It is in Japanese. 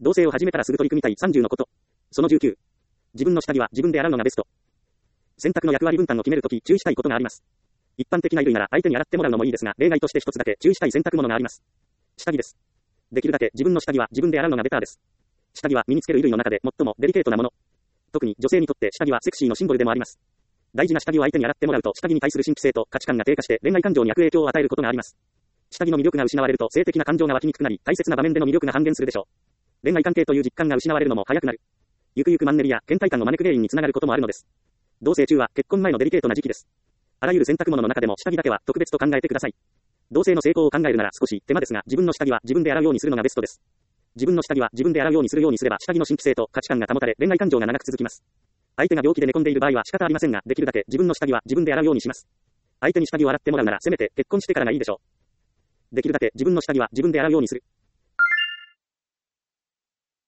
同棲を始めたらすぐ取り組みたい30のこと。その19。自分の下着は自分で洗うのがベスト。洗濯の役割分担を決めるとき注意したいことがあります。一般的な衣類なら相手に洗ってもらうのもいいですが、例外として一つだけ注意したい洗濯物があります。下着です。できるだけ自分の下着は自分で洗うのがベターです。下着は身につける衣類の中で最もデリケートなもの。特に女性にとって下着はセクシーのシンボルでもあります。大事な下着を相手に洗ってもらうと下着に対する新規性と価値観が低下して恋愛感情に悪影響を与えることがあります。下着の魅力が失われると性的な感情が湧きにくくなり、大切な場面での魅力が半減するでしょう。恋愛関係という実感が失われるのも早くなる。ゆくゆくマンネリや倦怠感を招く原因につながることもあるのです。同棲中は結婚前のデリケートな時期です。あらゆる洗濯物の中でも下着だけは特別と考えてください。同棲の成功を考えるなら少し手間ですが、自分の下着は自分で洗うようにするのがベストです。自分の下着は自分で洗うようにすれば下着の新規性と価値観が保たれ、恋愛感情が長く続きます。相手が病気で寝込んでいる場合は仕方ありませんが、できるだけ自分の下着は自分で洗うようにします。相手に下着を洗ってもらうならせめて結婚してからがいいでしょう。できるだけ自分の下着は自分で洗うようにする。